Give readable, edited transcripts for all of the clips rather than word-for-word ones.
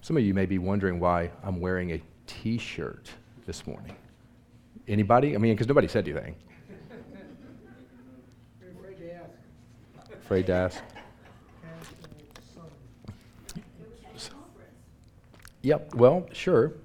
Some of you may be wondering why I'm wearing a t-shirt this morning. Anybody? I mean, because nobody said anything. Afraid to ask. Afraid to ask? Yep, well, sure.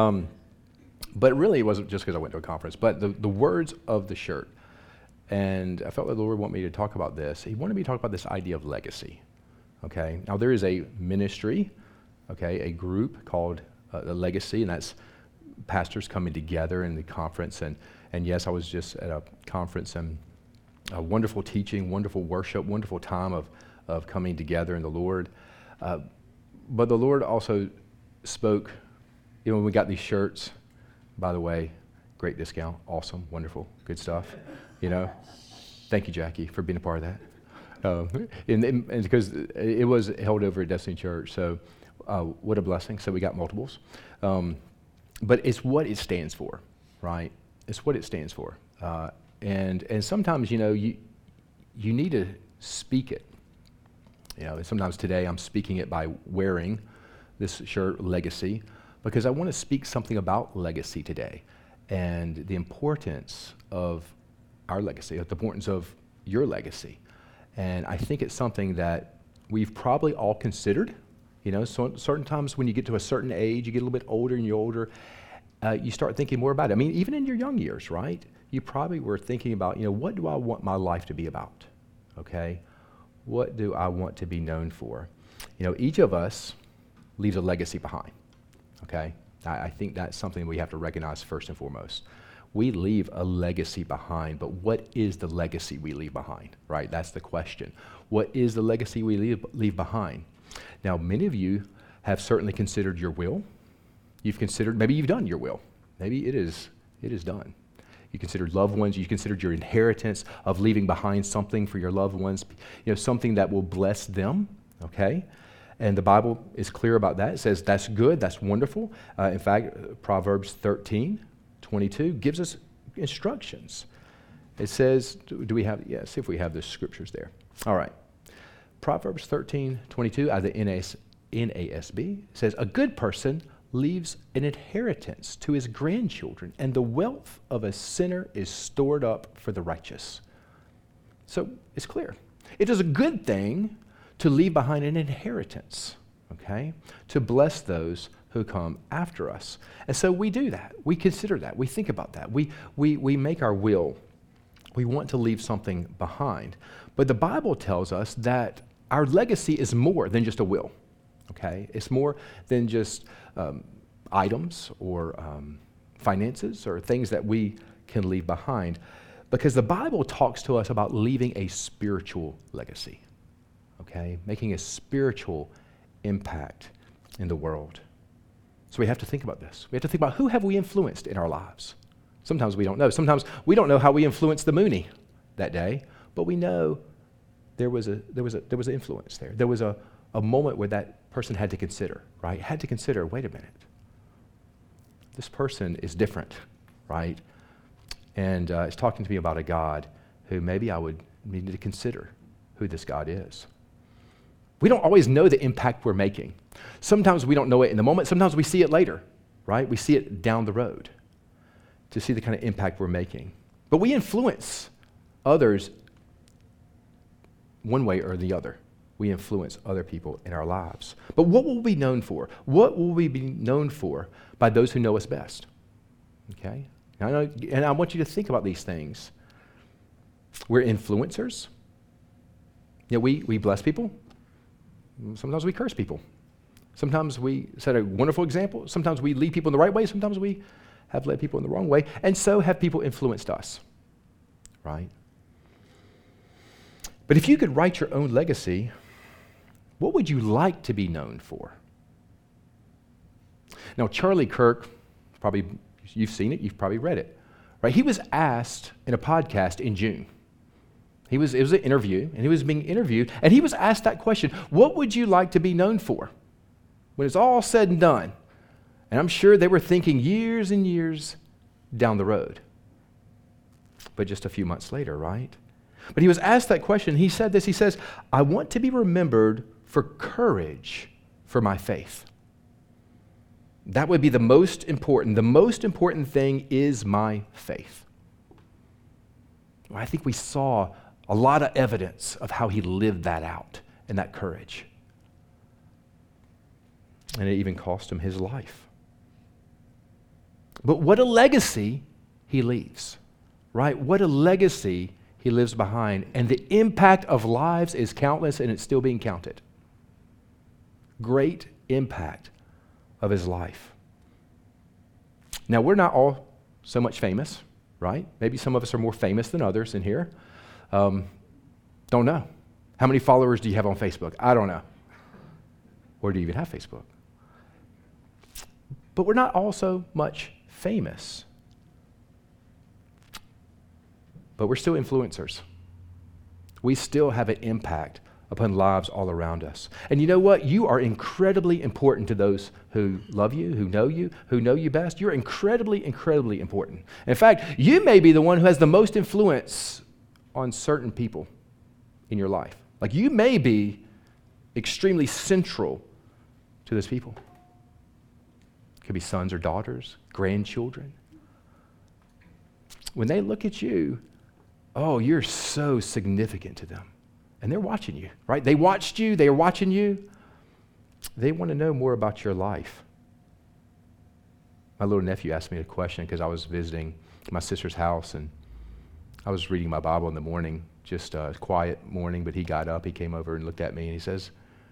But really, it wasn't just because I went to a conference, but the words of the shirt. And I felt that the Lord wanted me to talk about this. He wanted me to talk about this idea of legacy. Okay? Now, there is a ministry, okay, a group called the Legacy, and that's pastors coming together in the conference. And yes, I was just at a conference, and a wonderful teaching, wonderful worship, wonderful time of coming together in the Lord. But the Lord also spoke, when we got these shirts, by the way, great discount, awesome, wonderful, good stuff, Thank you, Jackie, for being a part of that. And because it was held over at Destiny Church, so what a blessing. So we got multiples. But it's what it stands for, right? It's what it stands for. And sometimes, you need to speak it. And sometimes today I'm speaking it by wearing this shirt, Legacy, because I want to speak something about legacy today and the importance of our legacy, the importance of your legacy. And I think it's something that we've probably all considered. So certain times when you get to a certain age, you get a little bit older and you're older, you start thinking more about it. I mean, even in your young years, right? You probably were thinking about, what do I want my life to be about? Okay? What do I want to be known for? Each of us leaves a legacy behind. Okay? I think that's something we have to recognize first and foremost. We leave a legacy behind, but what is the legacy we leave behind, right? That's the question. What is the legacy we leave behind? Now, many of you have certainly considered your will. Maybe you've done your will. Maybe it is done. You considered loved ones. You considered your inheritance of leaving behind something for your loved ones, something that will bless them, okay? And the Bible is clear about that. It says that's good, that's wonderful. In fact, Proverbs 13:22 gives us instructions. It says, see if we have the scriptures there. All right. Proverbs 13:22 out of the NASB says, a good person leaves an inheritance to his grandchildren, and the wealth of a sinner is stored up for the righteous. So it's clear. It is a good thing to leave behind an inheritance, okay, to bless those who come after us. And so we do that. We consider that. We think about that. We make our will. We want to leave something behind. But the Bible tells us that our legacy is more than just a will, okay? It's more than just items or finances or things that we can leave behind, because the Bible talks to us about leaving a spiritual legacy, okay? Making a spiritual impact in the world. So we have to think about this. We have to think about who have we influenced in our lives. Sometimes we don't know. Sometimes we don't know how we influenced the Mooney that day, but we know there was an influence there. There was a moment where that person had to consider, right? Had to consider, wait a minute. This person is different, right? And it's talking to me about a God who maybe I would need to consider who this God is. We don't always know the impact we're making. Sometimes we don't know it in the moment. Sometimes we see it later, right? We see it down the road to see the kind of impact we're making. But we influence others one way or the other. We influence other people in our lives. But what will we be known for? What will we be known for by those who know us best? Okay? And I want you to think about these things. We're influencers. We bless people. Sometimes we curse people. Sometimes we set a wonderful example. Sometimes we lead people in the right way. Sometimes we have led people in the wrong way. And so have people influenced us, right? But if you could write your own legacy, what would you like to be known for? Now, Charlie Kirk, probably you've seen it, you've probably read it, right? He was asked in a podcast in June. It was an interview, and he was being interviewed, and he was asked that question, what would you like to be known for when it's all said and done? And I'm sure they were thinking years and years down the road, but just a few months later, right? But he was asked that question. He said this, he says, I want to be remembered for courage for my faith. That would be the most important. The most important thing is my faith. Well, I think we saw a lot of evidence of how he lived that out and that courage. And it even cost him his life. But what a legacy he leaves, right? What a legacy he lives behind. And the impact of lives is countless, and it's still being counted. Great impact of his life. Now, we're not all so much famous, right? Maybe some of us are more famous than others in here. Don't know. How many followers do you have on Facebook? I don't know. Or do you even have Facebook? But we're not all so much famous. But we're still influencers. We still have an impact upon lives all around us. And you know what? You are incredibly important to those who love you, who know you best. You're incredibly, incredibly important. In fact, you may be the one who has the most influence on certain people in your life. Like you may be extremely central to those people. It could be sons or daughters, grandchildren. When they look at you, oh, you're so significant to them. And they're watching you, right? They watched you, they are watching you. They want to know more about your life. My little nephew asked me a question because I was visiting my sister's house and I was reading my Bible in the morning, just a quiet morning, but he got up, he came over and looked at me and he says,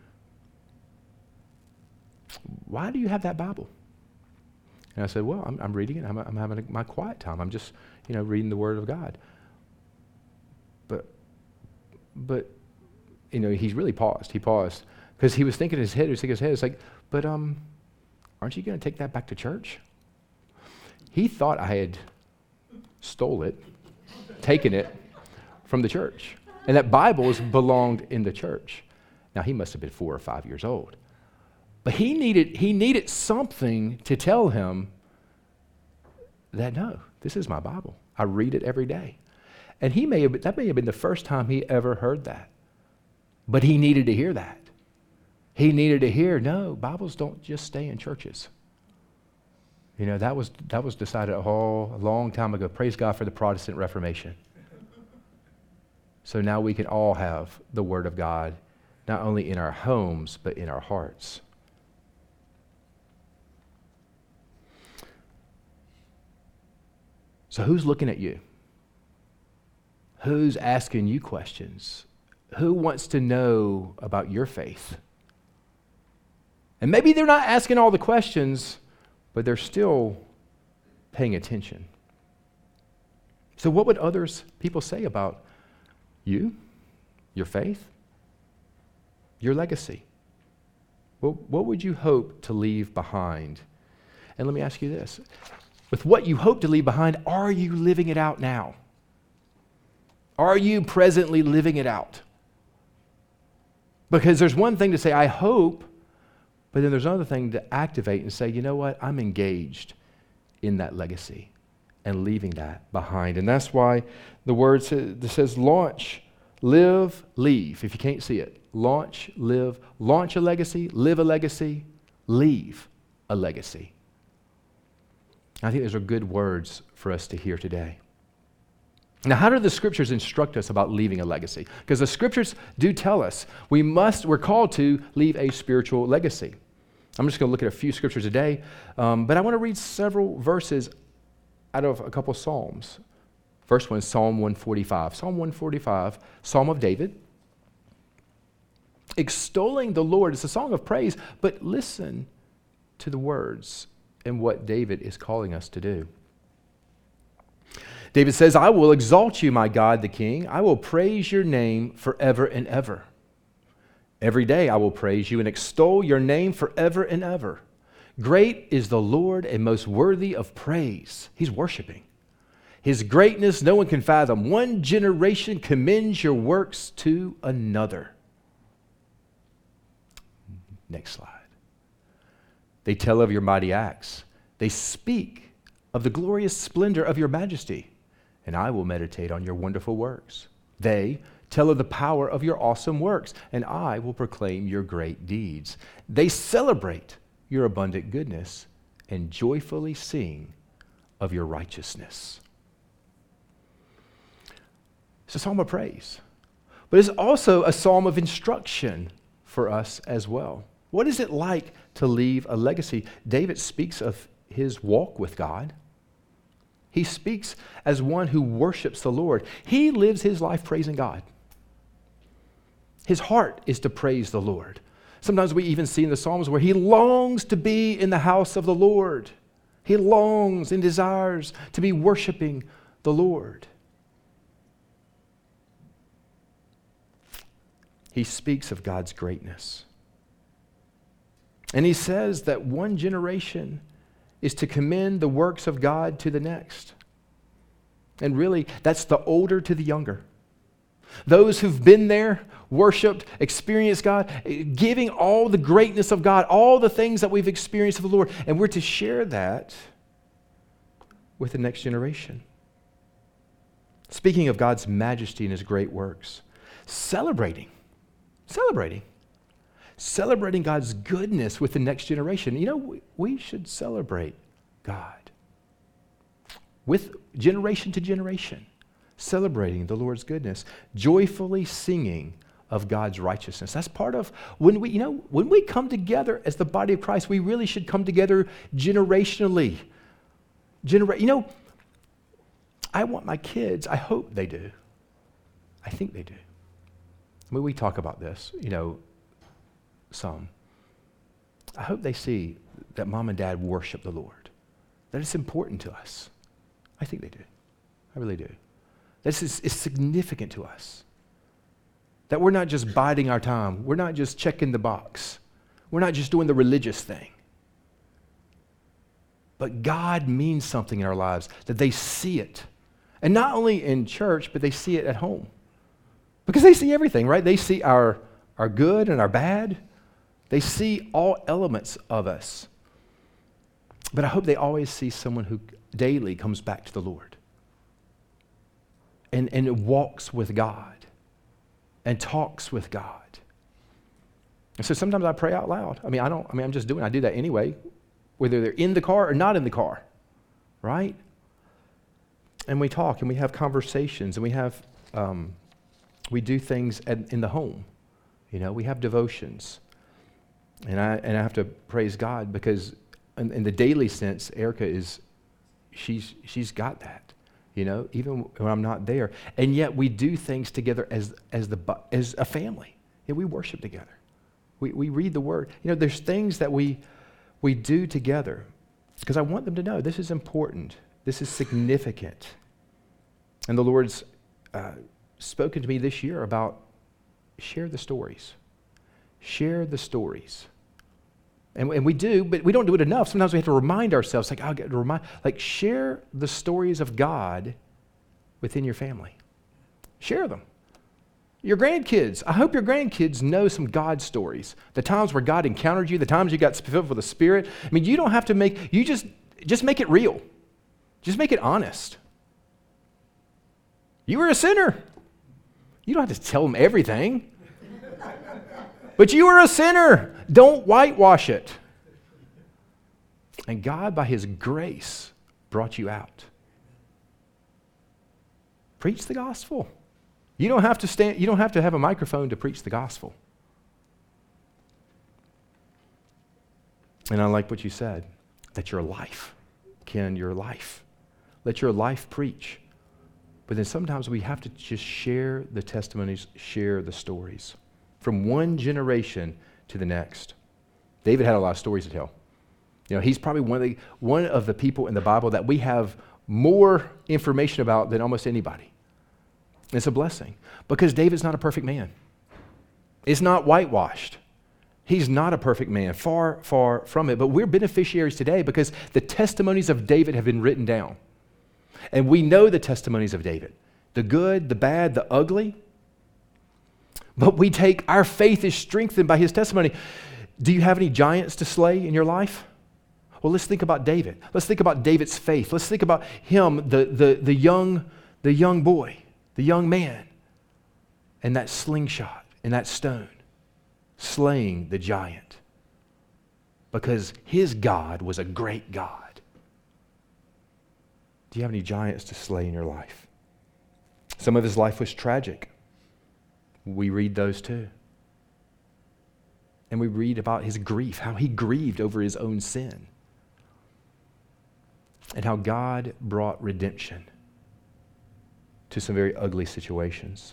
"Why do you have that Bible?" And I said, "Well, I'm reading it. I'm having my quiet time. I'm just, reading the Word of God." But he's really paused. He paused because he was thinking in his head. It's like, but aren't you going to take that back to church? He thought I had stole it, taken it from the church, and that Bible belonged in the church. Now he must have been 4 or 5 years old, but he needed something to tell him that no, this is my Bible. I read it every day. And that may have been the first time he ever heard that. But he needed to hear that. He needed to hear, no, Bibles don't just stay in churches. That was decided a long time ago. Praise God for the Protestant Reformation. So now we can all have the Word of God, not only in our homes, but in our hearts. So who's looking at you? Who's asking you questions? Who wants to know about your faith? And maybe they're not asking all the questions, but they're still paying attention. So what would people say about you, your faith, your legacy? Well, what would you hope to leave behind? And let me ask you this. With what you hope to leave behind, are you living it out now? Are you presently living it out? Because there's one thing to say, I hope, but then there's another thing to activate and say, you know what, I'm engaged in that legacy and leaving that behind. And that's why the word says launch, live, leave. If you can't see it, launch, live, launch a legacy, live a legacy, leave a legacy. I think those are good words for us to hear today. Now, how do the scriptures instruct us about leaving a legacy? Because the scriptures do tell us we're called to leave a spiritual legacy. I'm just going to look at a few scriptures today, but I want to read several verses out of a couple Psalms. First one is Psalm 145. Psalm 145, Psalm of David. Extolling the Lord. It's a song of praise, but listen to the words and what David is calling us to do. David says, I will exalt you, my God, the King. I will praise your name forever and ever. Every day I will praise you and extol your name forever and ever. Great is the Lord and most worthy of praise. He's worshiping. His greatness no one can fathom. One generation commends your works to another. Next slide. They tell of your mighty acts. They speak of the glorious splendor of your majesty. And I will meditate on your wonderful works. They tell of the power of your awesome works, and I will proclaim your great deeds. They celebrate your abundant goodness and joyfully sing of your righteousness. It's a psalm of praise, but it's also a psalm of instruction for us as well. What is it like to leave a legacy? David speaks of his walk with God. He speaks as one who worships the Lord. He lives his life praising God. His heart is to praise the Lord. Sometimes we even see in the Psalms where he longs to be in the house of the Lord. He longs and desires to be worshiping the Lord. He speaks of God's greatness. And he says that one generation is to commend the works of God to the next. And really, that's the older to the younger. Those who've been there, worshiped, experienced God, giving all the greatness of God, all the things that we've experienced of the Lord. And we're to share that with the next generation. Speaking of God's majesty and his great works, celebrating God's goodness with the next generation. You know, we should celebrate God with generation to generation, celebrating the Lord's goodness, joyfully singing of God's righteousness. That's part of when we come together as the body of Christ, we really should come together generationally. I want my kids, I hope they do. I think they do. I mean, we talk about this, some. I hope they see that mom and dad worship the Lord, that it's important to us. I think they do. I really do. This is significant to us. That we're not just biding our time. We're not just checking the box. We're not just doing the religious thing. But God means something in our lives, that they see it. And not only in church, but they see it at home. Because they see everything, right? They see our good and our bad. They see all elements of us. But I hope they always see someone who daily comes back to the Lord and walks with God and talks with God. And so sometimes I pray out loud. I do that anyway, whether they're in the car or not in the car, right? And we talk and we have conversations and we do things in the home. We have devotions. And I have to praise God because in the daily sense, Erica she's got that, even when I'm not there. And yet we do things together as a family. We worship together. We read the Word. There's things that we do together because I want them to know this is important. This is significant. And the Lord's spoken to me this year about share the stories. Share the stories. And we do, but we don't do it enough. Sometimes we have to remind ourselves, share the stories of God within your family. Share them. Your grandkids, I hope your grandkids know some God stories. The times where God encountered you, the times you got filled with the Spirit. You don't have to just make it real. Just make it honest. You were a sinner. You don't have to tell them everything. But you were a sinner. Don't whitewash it. And God, by his grace, brought you out. Preach the gospel. You don't have to have a microphone to preach the gospel. And I like what you said, that your life, Ken, your life. Let your life preach. But then sometimes we have to just share the testimonies, share the stories from one generation to the next. David had a lot of stories to tell. He's probably one of the people in the Bible that we have more information about than almost anybody. It's a blessing because David's not a perfect man. It's not whitewashed. He's not a perfect man, far, far from it. But we're beneficiaries today because the testimonies of David have been written down. And we know the testimonies of David, the good, the bad, the ugly. But our faith is strengthened by his testimony. Do you have any giants to slay in your life? Well, let's think about David. Let's think about David's faith. Let's think about him, the young boy, the young man, and that slingshot and that stone, slaying the giant. because his God was a great God. Do you have any giants to slay in your life? Some of his life was tragic. We read those too. And we read about his grief, how he grieved over his own sin, and how God brought redemption to some very ugly situations.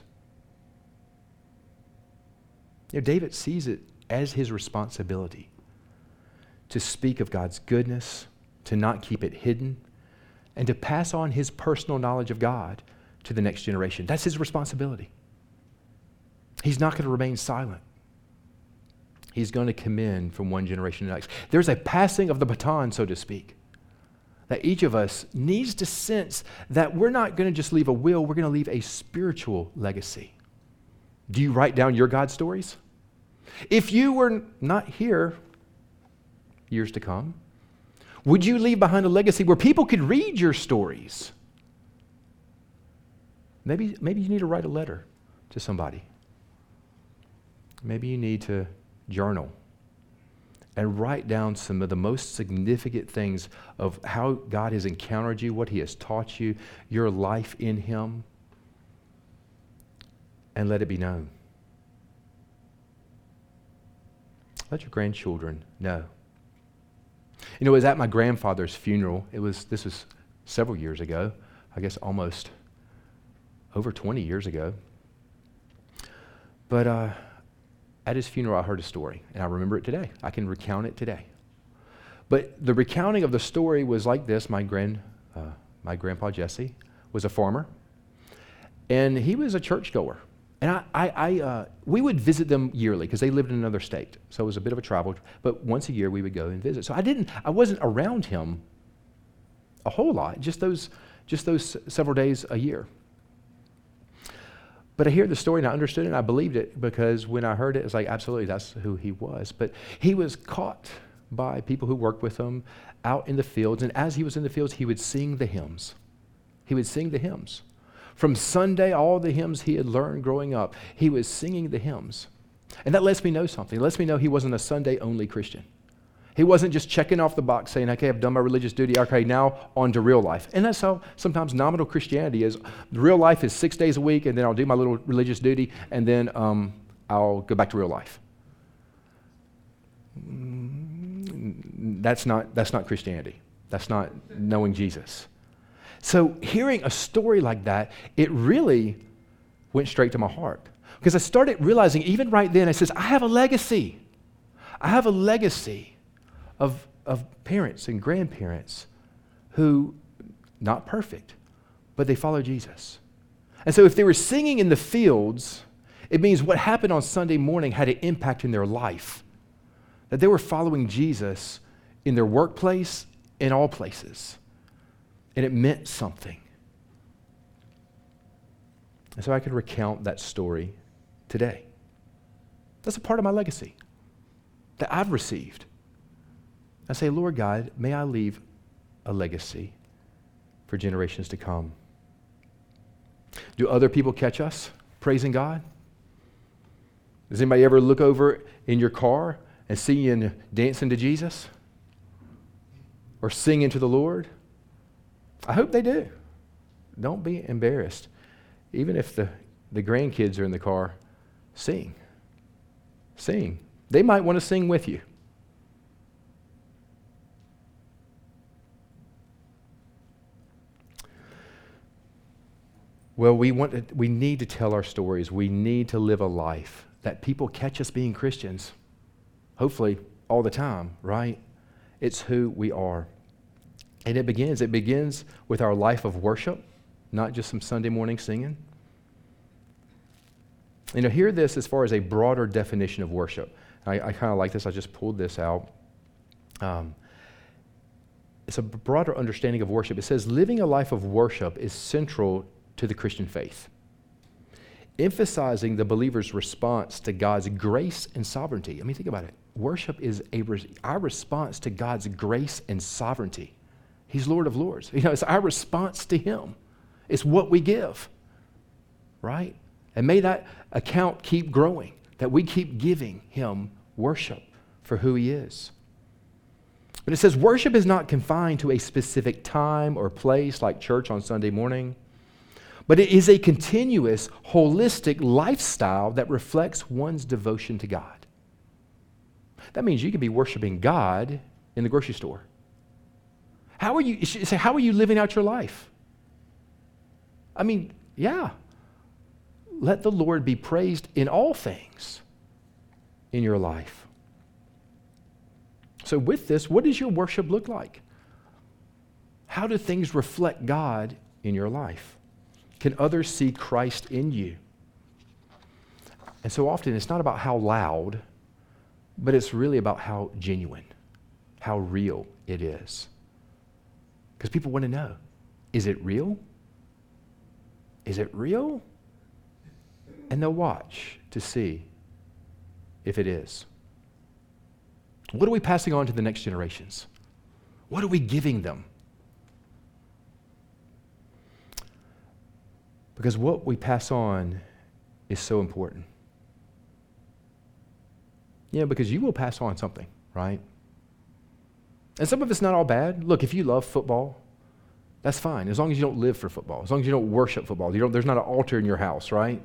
You know, David sees it as his responsibility to speak of God's goodness, to not keep it hidden, and to pass on his personal knowledge of God to the next generation. That's his responsibility. He's not going to remain silent. He's going to commend from one generation to the next. There's a passing of the baton, so to speak, that each of us needs to sense that we're not going to just leave a will, we're going to leave a spiritual legacy. Do you write down your God stories? If you were not here years to come, would you leave behind a legacy where people could read your stories? Maybe you need to write a letter to somebody. Maybe you need to journal and write down some of the most significant things of how God has encountered you, what he has taught you, your life in him, and let it be known. Let your grandchildren know. You know, it was at my grandfather's funeral. This was several years ago, I guess almost over 20 years ago. But at his funeral, I heard a story, and I remember it today. I can recount it today. But the recounting of the story was like this. My grandpa Jesse was a farmer, and he was a churchgoer. And we would visit them yearly because they lived in another state. So it was a bit of a travel, but once a year we would go and visit. So I wasn't around him a whole lot, just those several days a year. But I hear the story and I understood it and I believed it, because when I heard it, it's like, absolutely, that's who he was. But he was caught by people who worked with him out in the fields. And as he was in the fields, he would sing the hymns. He would sing the hymns. From Sunday, all the hymns he had learned growing up, he was singing the hymns. And that lets me know something. It lets me know he wasn't a Sunday-only Christian. He wasn't just checking off the box saying, okay, I've done my religious duty. Okay, now on to real life. And that's how sometimes nominal Christianity is. Real life is 6 days a week, and then I'll do my little religious duty, and then I'll go back to real life. That's not Christianity. That's not knowing Jesus. So hearing a story like that, it really went straight to my heart. Because I started realizing, even right then, I says, I have a legacy. I have a legacy of parents and grandparents who, not perfect, but they follow Jesus. And so if they were singing in the fields, it means what happened on Sunday morning had an impact in their life. That they were following Jesus in their workplace, in all places. And it meant something. And so I could recount that story today. That's a part of my legacy that I've received. I say, Lord God, may I leave a legacy for generations to come. Do other people catch us praising God? Does anybody ever look over in your car and see you dancing to Jesus? Or singing to the Lord? I hope they do. Don't be embarrassed. Even if the grandkids are in the car, sing. Sing. They might want to sing with you. Well, we need to tell our stories. We need to live a life that people catch us being Christians. Hopefully, all the time, right? It's who we are. And it begins with our life of worship, not just some Sunday morning singing. You know, hear this as far as a broader definition of worship. I kind of like this. I just pulled this out. It's a broader understanding of worship. It says living a life of worship is central to the Christian faith, emphasizing the believer's response to God's grace and sovereignty. I mean, think about it. Worship is our response to God's grace and sovereignty. He's Lord of Lords. You know, it's our response to Him. It's what we give, right? And may that account keep growing, that we keep giving Him worship for who He is. But it says worship is not confined to a specific time or place like church on Sunday morning, but it is a continuous, holistic lifestyle that reflects one's devotion to God. That means you can be worshiping God in the grocery store. How are you living out your life? I mean, yeah. Let the Lord be praised in all things in your life. So with this, what does your worship look like? How do things reflect God in your life? Can others see Christ in you? And so often it's not about how loud, but it's really about how genuine, how real it is. Because people want to know, is it real? Is it real? And they'll watch to see if it is. What are we passing on to the next generations? What are we giving them? Because what we pass on is so important. Because you will pass on something, right? And some of it's not all bad. Look, if you love football, that's fine, as long as you don't live for football, as long as you don't worship football. There's not an altar in your house, right?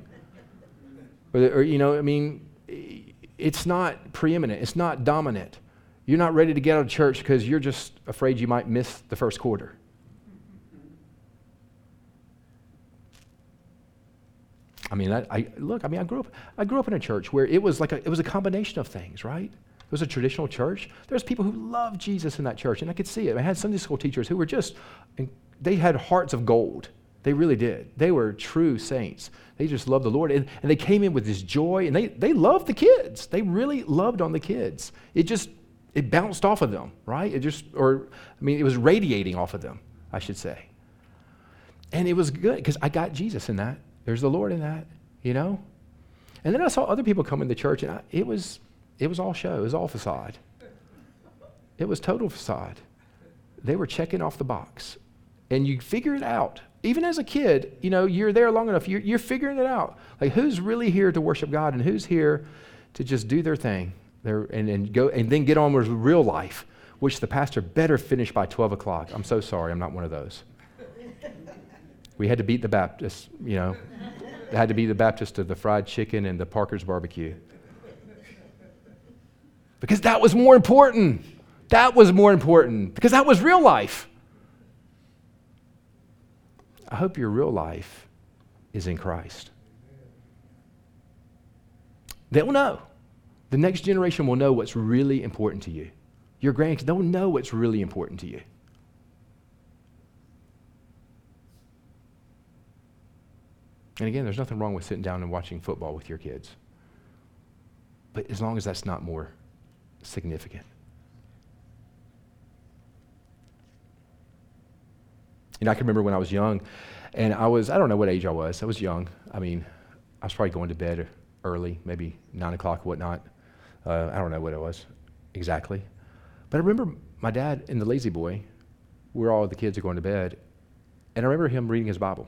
It's not preeminent. It's not dominant. You're not ready to get out of church because you're just afraid you might miss the first quarter. I grew up in a church where it was a combination of things, right? It was a traditional church. There's people who loved Jesus in that church, and I could see it. I had Sunday school teachers who were they had hearts of gold. They really did. They were true saints. They just loved the Lord, and they came in with this joy, and they loved the kids. They really loved on the kids. It bounced off of them, right? It was radiating off of them, I should say. And it was good because I got Jesus in that. There's the Lord in that, And then I saw other people come into church, and it was all show. It was all facade. It was total facade. They were checking off the box. And you figure it out. Even as a kid, you're there long enough, you're figuring it out. Like, who's really here to worship God and who's here to just do their thing and go and then get on with real life, which the pastor better finish by 12 o'clock. I'm so sorry, I'm not one of those. We had to beat the Baptists, It had to be the Baptist of the fried chicken and the Parker's barbecue. Because that was more important. That was more important. Because that was real life. I hope your real life is in Christ. They will know. The next generation will know what's really important to you. Your grandkids, they'll know what's really important to you. And again, there's nothing wrong with sitting down and watching football with your kids. But as long as that's not more significant. I can remember when I was young, and I don't know what age I was. I was young. I was probably going to bed early, maybe 9 o'clock, whatnot. I don't know what it was exactly. But I remember my dad in the Lazy Boy, where all the kids are going to bed, and I remember him reading his Bible.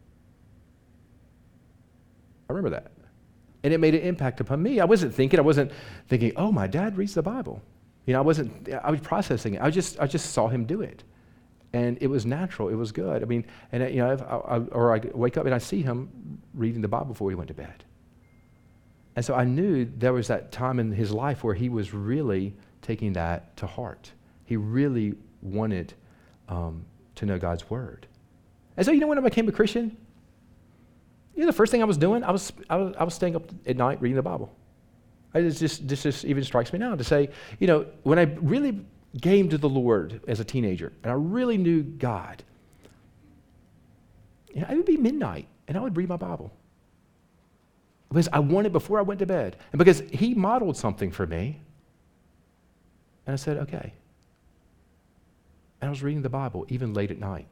I remember that. And it made an impact upon me. I wasn't thinking, oh, my dad reads the Bible. I was processing it. I just saw him do it. And it was natural. It was good. I wake up and I see him reading the Bible before he went to bed. And so I knew there was that time in his life where he was really taking that to heart. He really wanted to know God's word. And so when I became a Christian, the first thing I was doing, I was staying up at night reading the Bible. This just even strikes me now to say, when I really came to the Lord as a teenager, and I really knew God, it would be midnight, and I would read my Bible. Because I wanted before I went to bed. And because he modeled something for me, and I said, okay. And I was reading the Bible, even late at night.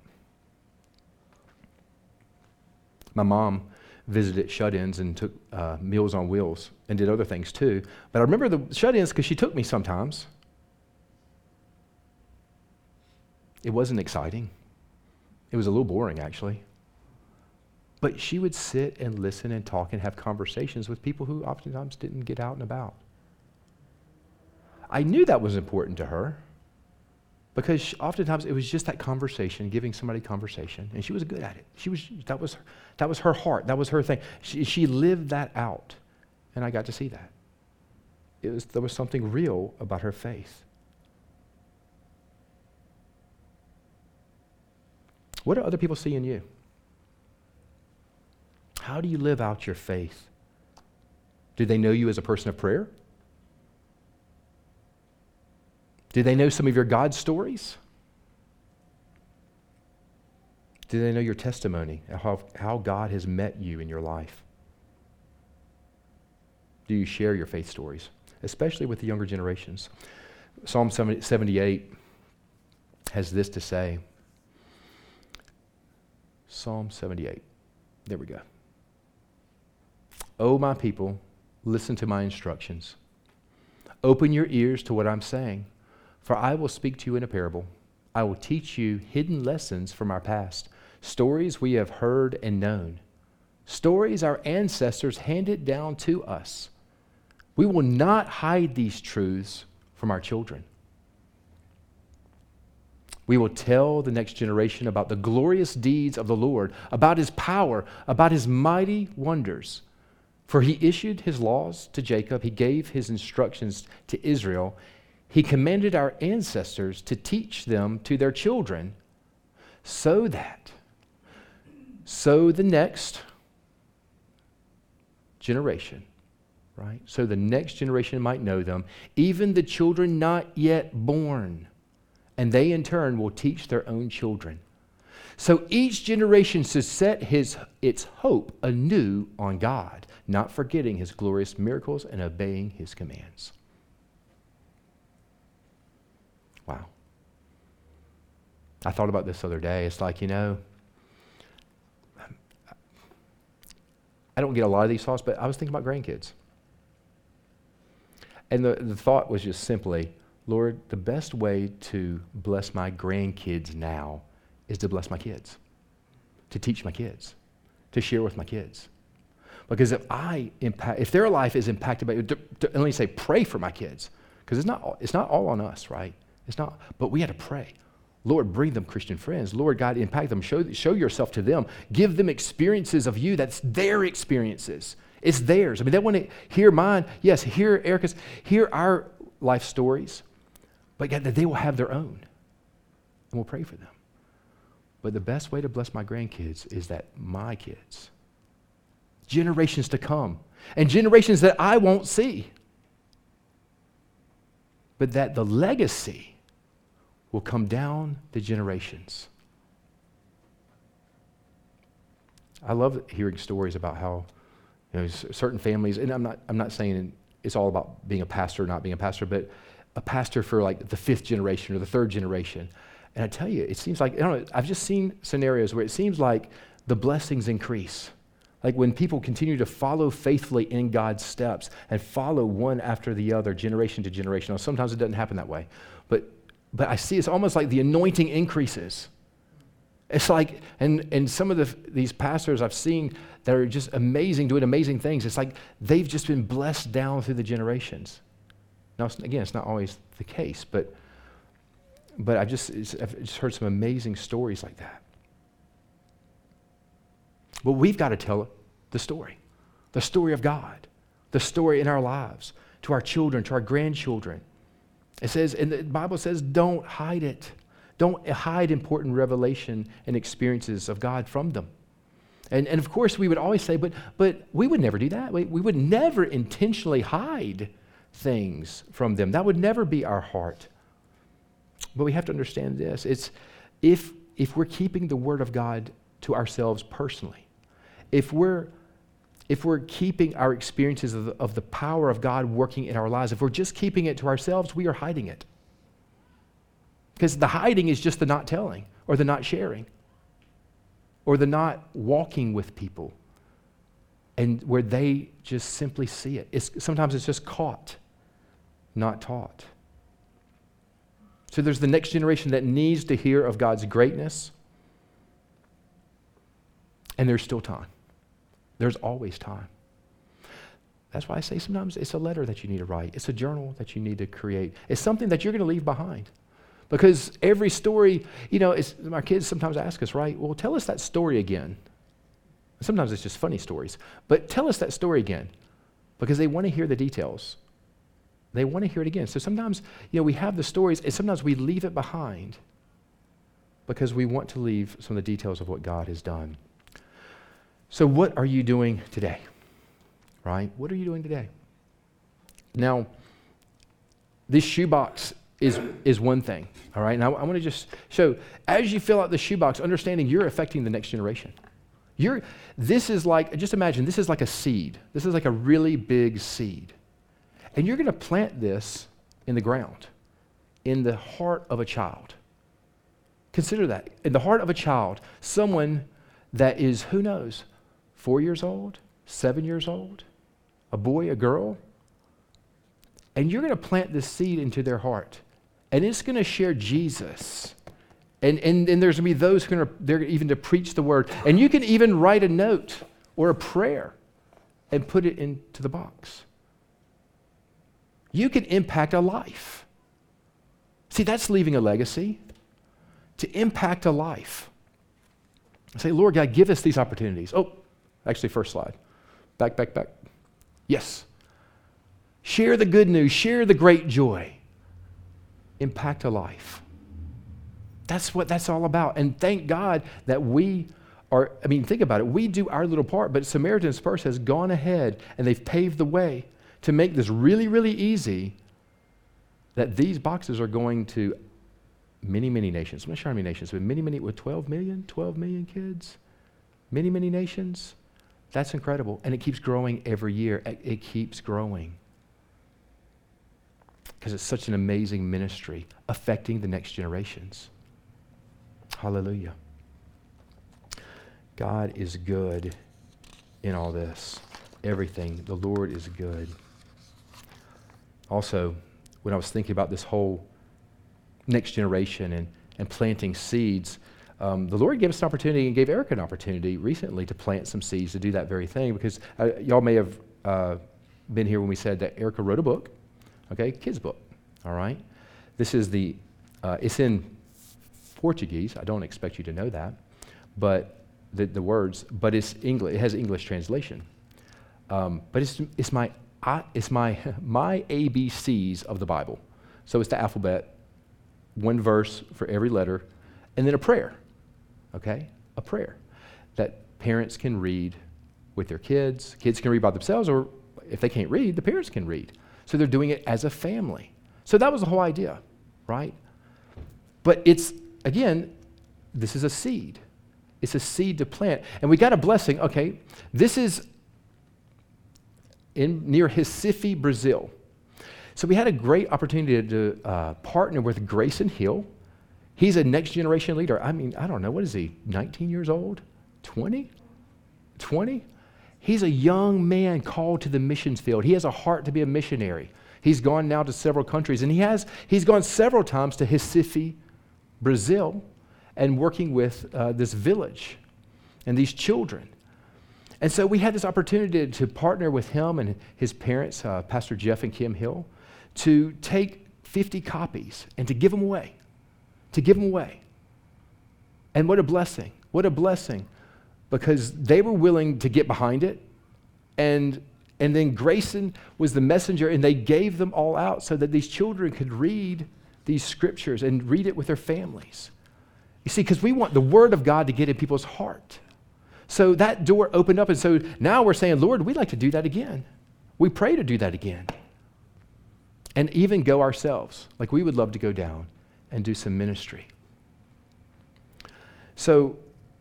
My mom visited shut-ins and took Meals on Wheels and did other things too. But I remember the shut-ins because she took me sometimes. It wasn't exciting. It was a little boring, actually. But she would sit and listen and talk and have conversations with people who oftentimes didn't get out and about. I knew that was important to her. Because oftentimes it was just that conversation, giving somebody conversation, and she was good at it. That was her heart. That was her thing. She lived that out, and I got to see that. There was something real about her faith. What do other people see in you? How do you live out your faith? Do they know you as a person of prayer? Do they know some of your God stories? Do they know your testimony, how God has met you in your life? Do you share your faith stories, especially with the younger generations? Psalm 78 has this to say. Psalm 78. There we go. O my people, listen to my instructions. Open your ears to what I'm saying, for I will speak to you in a parable. I will teach you hidden lessons from our past, stories we have heard and known, stories our ancestors handed down to us. We will not hide these truths from our children. We will tell the next generation about the glorious deeds of the Lord, about his power, about his mighty wonders. For he issued his laws to Jacob, he gave his instructions to Israel. He commanded our ancestors to teach them to their children, so the next generation, right? So the next generation might know them, even the children not yet born, and they in turn will teach their own children. So each generation should set its hope anew on God, not forgetting his glorious miracles and obeying his commands. Wow. I thought about this the other day. It's like, I don't get a lot of these thoughts, but I was thinking about grandkids. And the thought was just simply, Lord, the best way to bless my grandkids now is to bless my kids, to teach my kids, to share with my kids. Because if their life is impacted by it, let me say, pray for my kids, because it's not all on us, right? It's not, but we had to pray. Lord, bring them Christian friends. Lord God, impact them. Show yourself to them. Give them experiences of you. That's their experiences. It's theirs. I mean, they want to hear mine. Yes, hear Erica's. Hear our life stories. But God, that they will have their own. And we'll pray for them. But the best way to bless my grandkids is that my kids, generations to come, and generations that I won't see, but that the legacy will come down the generations. I love hearing stories about how certain families, and I'm not saying it's all about being a pastor or not being a pastor, but a pastor for like the 5th generation or the 3rd generation. And I tell you, it seems like, I've just seen scenarios where it seems like the blessings increase. Like when people continue to follow faithfully in God's steps and follow one after the other, generation to generation. Now, sometimes it doesn't happen that way, but I see it's almost like the anointing increases. It's like, and some of these pastors I've seen that are just amazing, doing amazing things, it's like they've just been blessed down through the generations. Now, again, it's not always the case, but I've just heard some amazing stories like that. But we've got to tell the story of God, the story in our lives, to our children, to our grandchildren. It says, and the Bible says, don't hide it. Don't hide important revelation and experiences of God from them. And of course, we would always say, but we would never do that. We would never intentionally hide things from them. That would never be our heart. But we have to understand this. It's if we're keeping the Word of God to ourselves personally, if we're keeping our experiences of the power of God working in our lives, if we're just keeping it to ourselves, we are hiding it. Because the hiding is just the not telling, or the not sharing, or the not walking with people, and where they just simply see it. Sometimes it's just caught, not taught. So there's the next generation that needs to hear of God's greatness, and there's still time. There's always time. That's why I say sometimes it's a letter that you need to write. It's a journal that you need to create. It's something that you're going to leave behind. Because every story, my kids sometimes ask us, right? Well, tell us that story again. Sometimes it's just funny stories. But tell us that story again. Because they want to hear the details. They want to hear it again. So sometimes, we have the stories, and sometimes we leave it behind because we want to leave some of the details of what God has done. So what are you doing today? Right? What are you doing today? Now, this shoebox is one thing, all right? Now, I want to just show, as you fill out the shoebox, understanding you're affecting the next generation. This is like, just imagine, this is like a seed. This is like a really big seed. And you're going to plant this in the ground, in the heart of a child. Consider that. In the heart of a child, someone that is, who knows, 4 years old, 7 years old, a boy, a girl. And you're going to plant this seed into their heart. And it's going to share Jesus. And there's going to be those who are there even to preach the word. And you can even write a note or a prayer and put it into the box. You can impact a life. See, that's leaving a legacy. To impact a life. Say, Lord God, give us these opportunities. Oh, actually, first slide. Back. Yes. Share the good news. Share the great joy. Impact a life. That's what that's all about. And thank God that we are, think about it. We do our little part, but Samaritan's Purse has gone ahead and they've paved the way to make this really, really easy, that these boxes are going to many, many nations. I'm not sure how many nations, but with 12 million kids. Many, many nations. That's incredible. And it keeps growing every year. It keeps growing. Because it's such an amazing ministry affecting the next generations. Hallelujah. God is good in all this. Everything. The Lord is good. Also, when I was thinking about this whole next generation and planting seeds, the Lord gave us an opportunity and gave Erica an opportunity recently to plant some seeds to do that very thing, because y'all may have been here when we said that Erica wrote a book, okay, kids book, all right? This is it's in Portuguese. I don't expect you to know that, but the words, but it's English. It has English translation. But it's my ABCs of the Bible. So it's the alphabet, one verse for every letter, and then a prayer, okay? A prayer that parents can read with their kids. Kids can read by themselves, or if they can't read, the parents can read. So they're doing it as a family. So that was the whole idea, right? But it's, again, this is a seed. It's a seed to plant. And we got a blessing, okay? This is near Recife, Brazil. So we had a great opportunity to partner with Grayson Hill. He's a next generation leader. I don't know, what is he, 19 years old? 20? 20? He's a young man called to the missions field. He has a heart to be a missionary. He's gone now to several countries, and he's gone several times to Recife, Brazil, and working with this village and these children. And so we had this opportunity to partner with him and his parents, Pastor Jeff and Kim Hill, to take 50 copies and to give them away. And what a blessing. What a blessing. Because they were willing to get behind it. And then Grayson was the messenger, and they gave them all out so that these children could read these scriptures and read it with their families. You see, because we want the Word of God to get in people's heart. So that door opened up, and so now we're saying, Lord, we'd like to do that again. We pray to do that again. And even go ourselves. Like, we would love to go down and do some ministry. So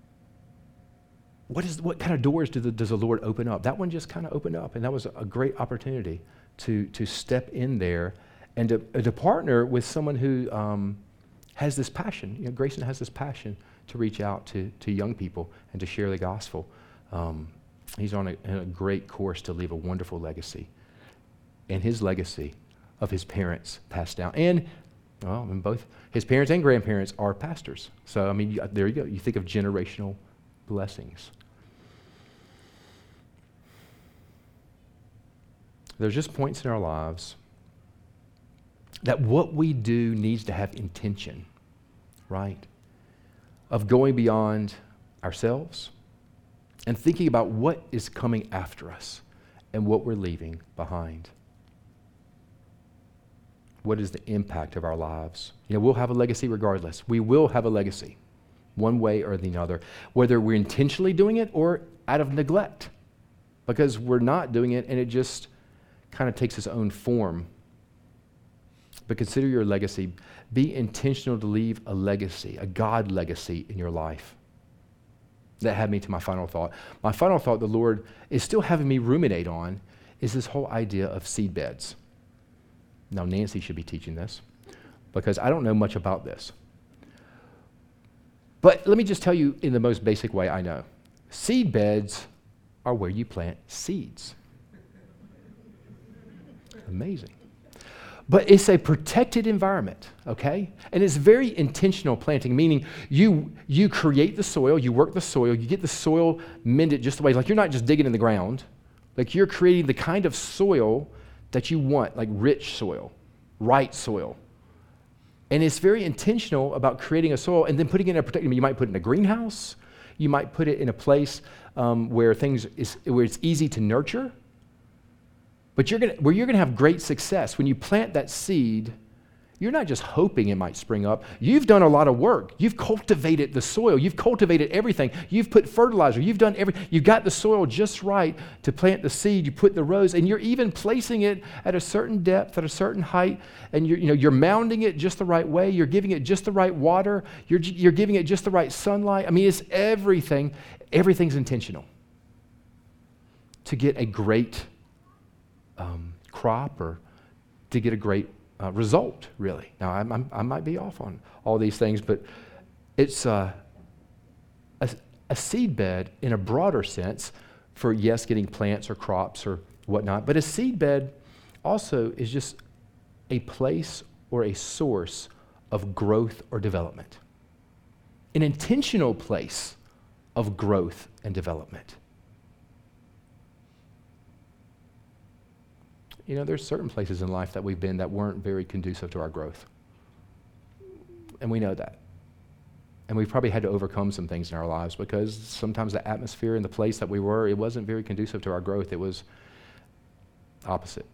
what kind of doors does the Lord open up? That one just kind of opened up, and that was a great opportunity to step in there and to partner with someone who has this passion. Grayson has this passion to reach out to young people and to share the gospel. He's on a great course to leave a wonderful legacy. And his legacy of his parents passed down. And both his parents and grandparents are pastors. So, there you go. You think of generational blessings. There's just points in our lives that what we do needs to have intention, right? Of going beyond ourselves and thinking about what is coming after us and what we're leaving behind. What is the impact of our lives? We'll have a legacy regardless. We will have a legacy, one way or the other, whether we're intentionally doing it or out of neglect, because we're not doing it and it just kind of takes its own form. But consider your legacy. Be intentional to leave a legacy, a God legacy in your life. That had me to my final thought. My final thought the Lord is still having me ruminate on is this whole idea of seed beds. Now, Nancy should be teaching this because I don't know much about this. But let me just tell you in the most basic way I know. Seed beds are where you plant seeds. Amazing. But it's a protected environment, okay? And it's very intentional planting, meaning you create the soil, you work the soil, you get the soil mended just the way, like you're not just digging in the ground, like you're creating the kind of soil that you want, like rich soil, right soil. And it's very intentional about creating a soil and then putting it in a protected, you might put it in a greenhouse, you might put it in a place where it's easy to nurture. But where you're gonna have great success, when you plant that seed, you're not just hoping it might spring up. You've done a lot of work. You've cultivated the soil. You've cultivated everything. You've put fertilizer. You've got the soil just right to plant the seed. You put the rows, and you're even placing it at a certain depth, at a certain height, and you're mounding it just the right way. You're giving it just the right water. You're giving it just the right sunlight. I mean, it's everything. Everything's intentional to get a great crop or to get a great result, really. Now, I might be off on all these things, but it's a seed bed in a broader sense for, yes, getting plants or crops or whatnot, but a seed bed also is just a place or a source of growth or development. An intentional place of growth and development. There's certain places in life that we've been that weren't very conducive to our growth. And we know that. And we've probably had to overcome some things in our lives because sometimes the atmosphere and the place that we were, it wasn't very conducive to our growth. It was opposite.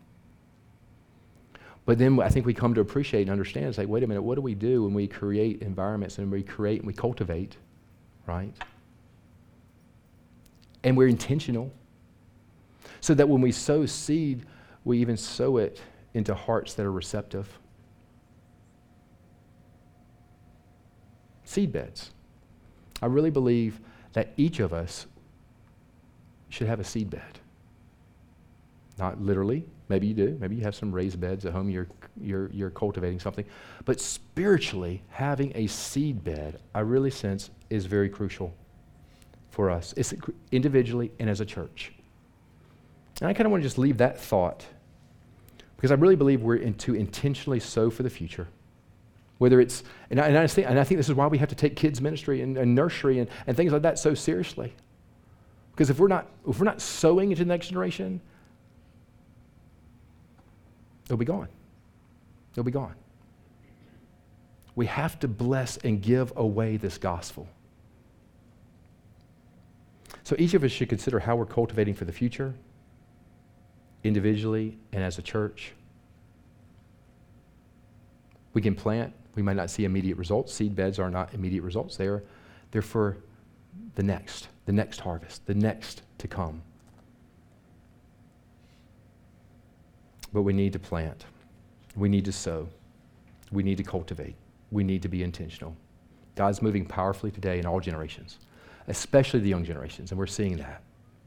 But then I think we come to appreciate and understand, it's like, wait a minute, what do we do when we create environments and we create and we cultivate, right? And we're intentional. So that when we sow seed, we even sow it into hearts that are receptive. Seed beds. I really believe that each of us should have a seed bed. Not literally. Maybe you do. Maybe you have some raised beds at home. You're cultivating something. But spiritually, having a seed bed, I really sense, is very crucial for us. It's individually and as a church. And I kind of want to just leave that thought because I really believe we're to intentionally sow for the future. Whether it's, and I think this is why we have to take kids ministry and nursery and things like that so seriously. Because if we're not sowing into the next generation, they'll be gone. They'll be gone. We have to bless and give away this gospel. So each of us should consider how we're cultivating for the future, individually and as a church. We can plant. We might not see immediate results. Seed beds are not immediate results. They're for the next harvest, the next to come. But we need to plant. We need to sow. We need to cultivate. We need to be intentional. God's moving powerfully today in all generations, especially the young generations, and we're seeing that.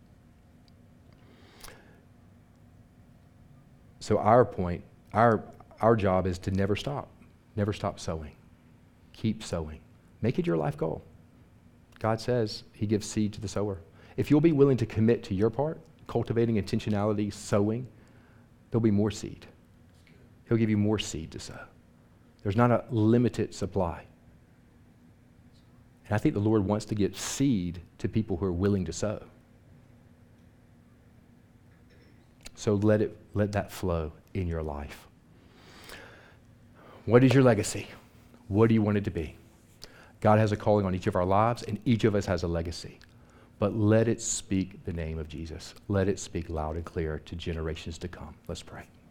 So our job is to never stop sowing. Keep sowing. Make it your life goal. God says he gives seed to the sower. If you'll be willing to commit to your part, cultivating intentionality, sowing, there'll be more seed. He'll give you more seed to sow. There's not a limited supply. And I think the Lord wants to get seed to people who are willing to sow. So let that flow in your life. What is your legacy? What do you want it to be? God has a calling on each of our lives, and each of us has a legacy. But let it speak the name of Jesus. Let it speak loud and clear to generations to come. Let's pray.